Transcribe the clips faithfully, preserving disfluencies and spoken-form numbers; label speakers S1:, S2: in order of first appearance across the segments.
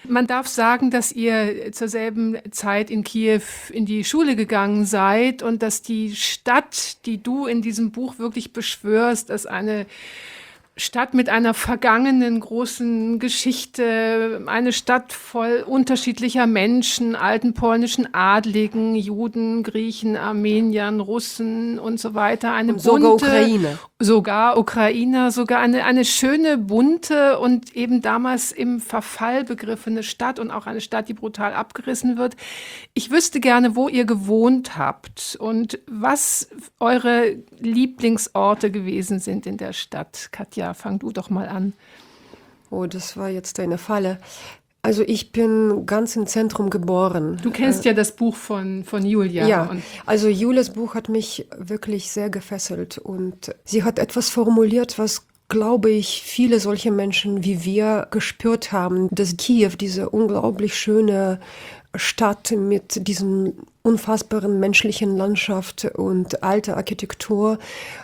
S1: Man darf sagen, dass ihr zur selben Zeit in Kiew in die Schule gegangen seid und dass die Stadt, die du in diesem Buch wirklich beschwörst, als eine Stadt mit einer vergangenen großen Geschichte, eine Stadt voll unterschiedlicher Menschen, alten polnischen Adligen, Juden, Griechen, Armeniern, Russen und so weiter. Eine
S2: Und sogar
S1: bunte,
S2: Ukraine.
S1: sogar Ukrainer, sogar eine, eine schöne, bunte und eben damals im Verfall begriffene Stadt und auch eine Stadt, die brutal abgerissen wird. Ich wüsste gerne, wo ihr gewohnt habt und was eure Lieblingsorte gewesen sind in der Stadt. Katja, fang du doch mal an.
S2: Oh, das war jetzt eine Falle. Also ich bin ganz im Zentrum geboren.
S1: Du kennst äh, ja das Buch von, von Julia.
S2: Ja,
S1: und
S2: also Julias Buch hat mich wirklich sehr gefesselt und sie hat etwas formuliert, was, glaube ich, viele solche Menschen wie wir gespürt haben, dass Kiew, diese unglaublich schöne Stadt mit diesem unfassbaren menschlichen Landschaft und alter Architektur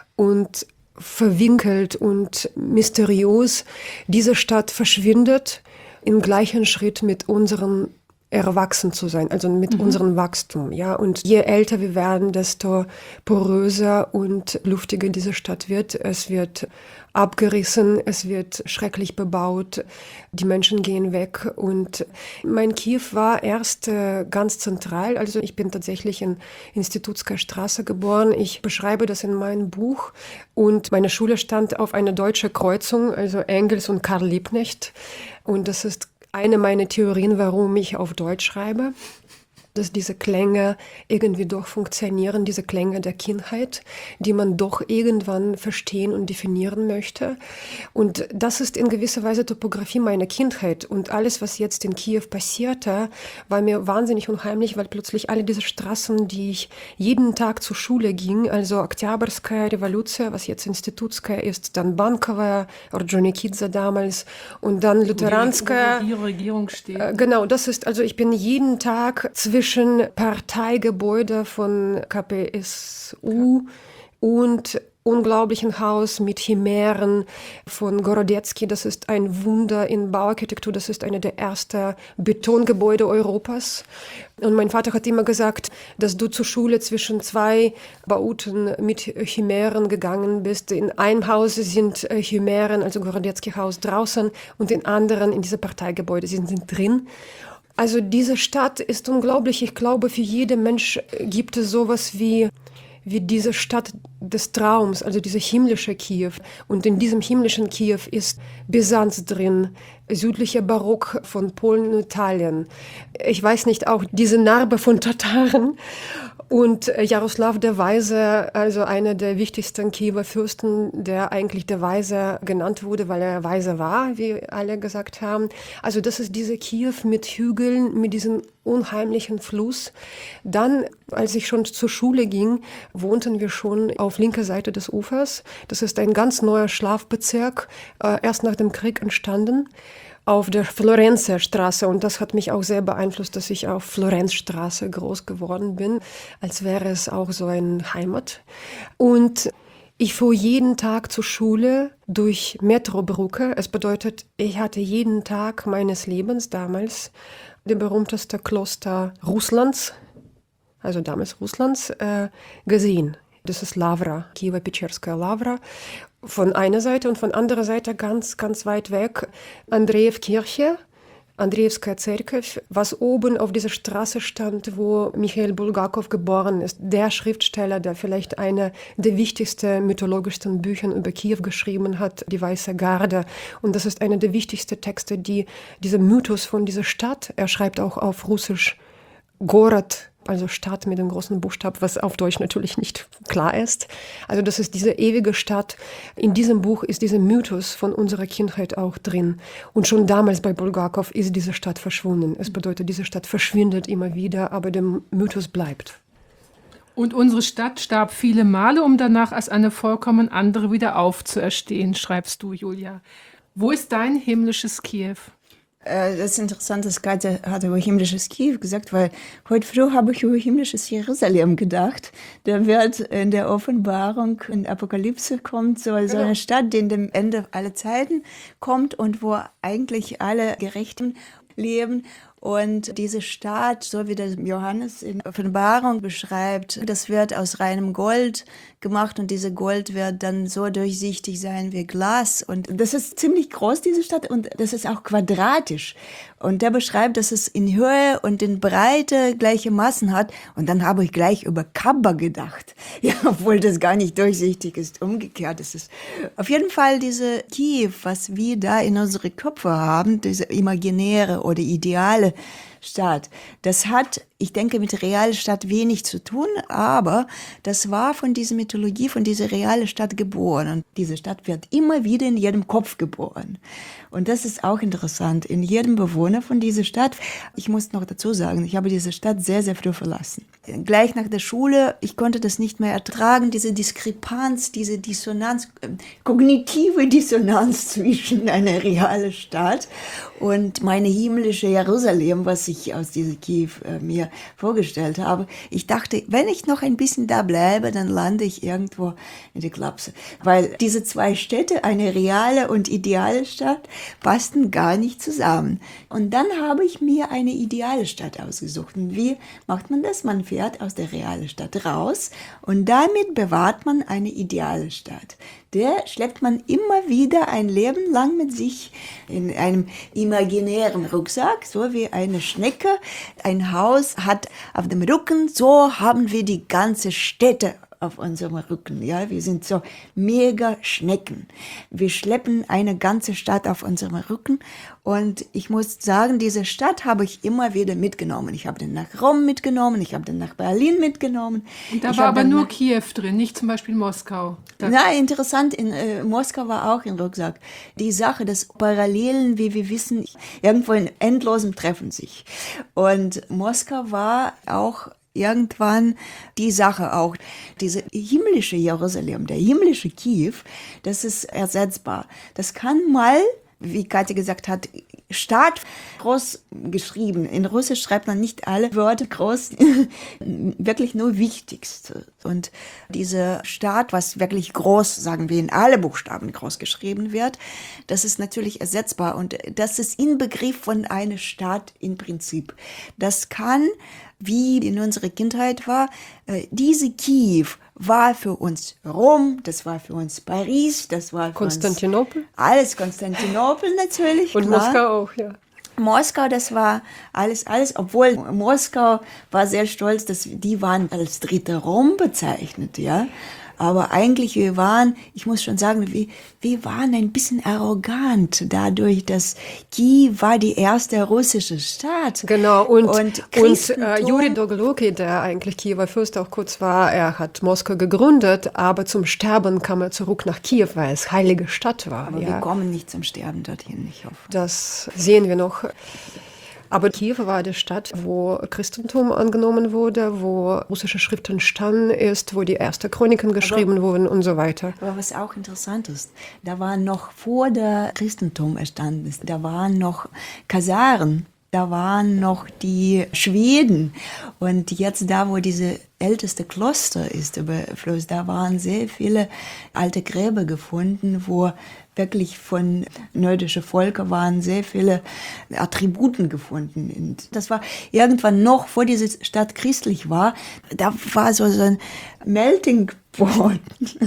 S2: und verwinkelt und mysteriös, diese Stadt verschwindet im gleichen Schritt mit unserem erwachsen zu sein, also mit mhm. unserem Wachstum, ja. Und je älter wir werden, desto poröser und luftiger diese Stadt wird. Es wird abgerissen, es wird schrecklich bebaut, die Menschen gehen weg und mein Kiew war erst äh, ganz zentral, also ich bin tatsächlich in Institutskaya Straße geboren, ich beschreibe das in meinem Buch und meine Schule stand auf einer deutschen Kreuzung, also Engels und Karl Liebknecht und das ist eine meiner Theorien, warum ich auf Deutsch schreibe, dass diese Klänge irgendwie doch funktionieren, diese Klänge der Kindheit, die man doch irgendwann verstehen und definieren möchte. Und das ist in gewisser Weise Topografie meiner Kindheit. Und alles, was jetzt in Kiew passierte, war mir wahnsinnig unheimlich, weil plötzlich alle diese Straßen, die ich jeden Tag zur Schule ging, also Oktyabrskaya Revolution, was jetzt Institutskaya ist, dann Bankova, Ordzhonikidze damals und dann Lutheranskaya.
S1: Wo die Regierung steht.
S2: Äh, genau, das ist, also ich bin jeden Tag zwischen zwischen Parteigebäude von K P S U und unglaublichen Haus mit Chimären von Gorodetsky. Das ist ein Wunder in Bauarchitektur. Das ist eine der ersten Betongebäude Europas. Und mein Vater hat immer gesagt, dass du zur Schule zwischen zwei Bauten mit Chimären gegangen bist. In einem Haus sind Chimären, also Gorodetsky-Haus, draußen und in anderen, in diesem Parteigebäude, sind sie drin. Also diese Stadt ist unglaublich. Ich glaube, für jeden Mensch gibt es sowas wie, wie diese Stadt des Traums, also diese himmlische Kiew. Und in diesem himmlischen Kiew ist Byzanz drin, südlicher Barock von Polen und Italien. Ich weiß nicht, auch diese Narbe von Tataren. Und Jaroslav der Weise, also einer der wichtigsten Kiewer Fürsten, der eigentlich der Weise genannt wurde, weil er Weise war, wie alle gesagt haben. Also das ist diese Kiew mit Hügeln, mit diesem unheimlichen Fluss. Dann, als ich schon zur Schule ging, wohnten wir schon auf linker Seite des Ufers. Das ist ein ganz neuer Schlafbezirk, äh, erst nach dem Krieg entstanden, auf der Florenzia Straße. Und das hat mich auch sehr beeinflusst, dass ich auf Florenzstraße groß geworden bin, als wäre es auch so eine Heimat. Und ich fuhr jeden Tag zur Schule durch Metrobrücke. Es bedeutet, ich hatte jeden Tag meines Lebens damals der berühmteste Kloster Russlands, also damals Russlands, äh, gesehen. Das ist Lavra, Kiewer-Pecherskaya Lavra. Von einer Seite und von anderer Seite ganz, ganz weit weg Andreew-Kirche, Andreewskaja Zerkew, was oben auf dieser Straße stand, wo Michail Bulgakov geboren ist. Der Schriftsteller, der vielleicht eine der wichtigsten, mythologischsten Bücher über Kiew geschrieben hat, die Weiße Garde. Und das ist einer der wichtigsten Texte, die dieser Mythos von dieser Stadt, er schreibt auch auf Russisch Gorod, also Stadt mit dem großen Buchstaben, was auf Deutsch natürlich nicht klar ist. Also das ist diese ewige Stadt. In diesem Buch ist dieser Mythos von unserer Kindheit auch drin. Und schon damals bei Bulgakov ist diese Stadt verschwunden. Es bedeutet, diese Stadt verschwindet immer wieder, aber der Mythos bleibt.
S1: Und unsere Stadt starb viele Male, um danach als eine vollkommen andere wieder aufzuerstehen, schreibst du, Julia. Wo ist dein himmlisches Kiew?
S3: Das ist interessant, dass Katja hat über himmlisches Kiew gesagt, weil heute früh habe ich über himmlisches Jerusalem gedacht. Da wird in der Offenbarung, in der Apokalypse kommt so, so eine Stadt, die in dem Ende aller Zeiten kommt und wo eigentlich alle Gerechten leben. Und diese Stadt, so wie der Johannes in Offenbarung beschreibt, das wird aus reinem Gold gemacht und diese Gold wird dann so durchsichtig sein wie Glas. Und das ist ziemlich groß, diese Stadt, und das ist auch quadratisch. Und der beschreibt, dass es in Höhe und in Breite gleiche Massen hat. Und dann habe ich gleich über Kaaba gedacht. Ja, obwohl das gar nicht durchsichtig ist, umgekehrt ist es. Auf jeden Fall diese Kiew, was wir da in unsere Köpfe haben, diese imaginäre oder ideale Stadt. Das hat, ich denke, mit realer Stadt wenig zu tun, aber das war von dieser Mythologie, von dieser realen Stadt geboren. Und diese Stadt wird immer wieder in jedem Kopf geboren. Und das ist auch interessant, in jedem Bewohner von dieser Stadt. Ich muss noch dazu sagen, ich habe diese Stadt sehr, sehr früh verlassen. Gleich nach der Schule, ich konnte das nicht mehr ertragen, diese Diskrepanz, diese Dissonanz, äh, kognitive Dissonanz zwischen einer realen Stadt und meine himmlische Jerusalem, was ich aus dieser Kiew äh, mir vorgestellt habe. Ich dachte, wenn ich noch ein bisschen da bleibe, dann lande ich irgendwo in die Klapse. Weil diese zwei Städte, eine reale und ideale Stadt, passten gar nicht zusammen. Und dann habe ich mir eine ideale Stadt ausgesucht. Und wie macht man das? Man fährt aus der realen Stadt raus und damit bewahrt man eine ideale Stadt. Der schleppt man immer wieder ein Leben lang mit sich in einem imaginären Rucksack, so wie eine Schnecke ein Haus hat auf dem Rücken. So haben wir die ganze Städte auf unserem Rücken. Ja, wir sind so mega Schnecken. Wir schleppen eine ganze Stadt auf unserem Rücken. Und ich muss sagen, diese Stadt habe ich immer wieder mitgenommen. Ich habe den nach Rom mitgenommen, ich habe den nach Berlin mitgenommen.
S1: Und da
S3: ich
S1: war aber nur
S3: nach...
S1: Kiew drin, nicht zum Beispiel Moskau. Das
S3: Na, interessant, in äh, Moskau war auch im Rucksack. Die Sache, dass Parallelen, wie wir wissen, irgendwo in endlosem treffen sich. Und Moskau war auch irgendwann die Sache auch. Diese himmlische Jerusalem, der himmlische Kiew, das ist ersetzbar. Das kann mal, wie Katja gesagt hat, Staat groß geschrieben. In Russisch schreibt man nicht alle Wörter groß, wirklich nur Wichtigste. Und dieser Staat, was wirklich groß, sagen wir, in alle Buchstaben groß geschrieben wird, das ist natürlich ersetzbar. Und das ist Inbegriff von einer Stadt im Prinzip. Das kann, wie in unserer Kindheit war, diese Kiew war für uns Rom, das war für uns Paris, das war für
S2: Konstantinopel?
S3: uns alles Konstantinopel natürlich.
S2: Und
S3: klar.
S2: Moskau auch, ja.
S3: Moskau, das war alles, alles, obwohl Moskau war sehr stolz, dass die waren als dritter Rom bezeichnet, ja. Aber eigentlich, wir waren, ich muss schon sagen, wir, wir waren ein bisschen arrogant dadurch, dass Kiew war die erste russische Stadt.
S2: Genau, und,
S3: und,
S2: und äh, Juri Dolgoruki, der eigentlich Kiewer Fürst auch kurz war, er hat Moskau gegründet, aber zum Sterben kam er zurück nach Kiew, weil es heilige Stadt war.
S3: Aber
S2: ja.
S3: wir kommen nicht zum Sterben dorthin, ich hoffe.
S2: Das sehen wir noch. Aber Kiew war die Stadt, wo Christentum angenommen wurde, wo russische Schrift entstanden ist, wo die ersten Chroniken geschrieben aber, wurden und so weiter.
S3: Aber was auch interessant ist, da war noch vor der Christentum entstanden ist, da waren noch Kasaren, da waren noch die Schweden. Und jetzt da, wo diese älteste Kloster ist über Fluss, da waren sehr viele alte Gräber gefunden, wo wirklich von nordischen Völkern waren sehr viele Attributen gefunden. Und das war irgendwann noch, vor diese Stadt christlich war, da war so, so ein Melting Pot.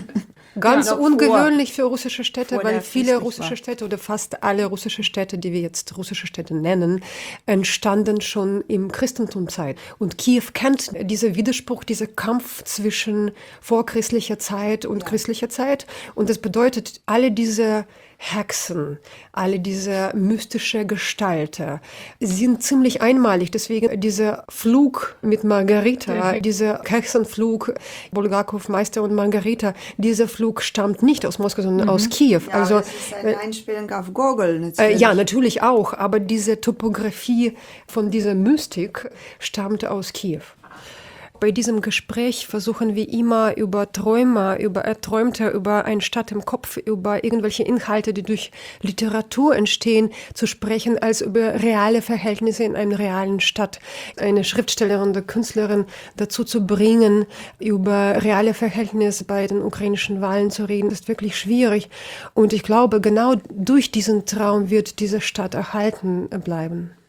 S2: Ganz
S3: ja,
S2: ungewöhnlich für russische Städte, weil viele russische
S3: war.
S2: Städte oder fast alle russische Städte, die wir jetzt russische Städte nennen, entstanden schon im Christentumszeit. Und Kiew kennt diesen Widerspruch, diesen Kampf zwischen vorchristlicher Zeit und ja. christlicher Zeit. Und das bedeutet, alle diese Hexen, alle diese mystische Gestalten sind ziemlich einmalig. Deswegen dieser Flug mit Margarita, dieser Hexenflug, Bulgakov, Meister und Margarita, dieser Flug stammt nicht aus Moskau, sondern mhm. aus Kiew.
S3: Ja,
S2: also,
S3: das ist eine Einspielung auf Gogol natürlich.
S2: Äh, ja, natürlich auch, aber diese Topographie von dieser Mystik stammt aus Kiew. Bei diesem Gespräch versuchen wir immer über Träume, über Erträumte, über eine Stadt im Kopf, über irgendwelche Inhalte, die durch Literatur entstehen, zu sprechen, als über reale Verhältnisse in einer realen Stadt. Eine Schriftstellerin oder Künstlerin dazu zu bringen, über reale Verhältnisse bei den ukrainischen Wahlen zu reden, ist wirklich schwierig. Und ich glaube, genau durch diesen Traum wird diese Stadt erhalten bleiben.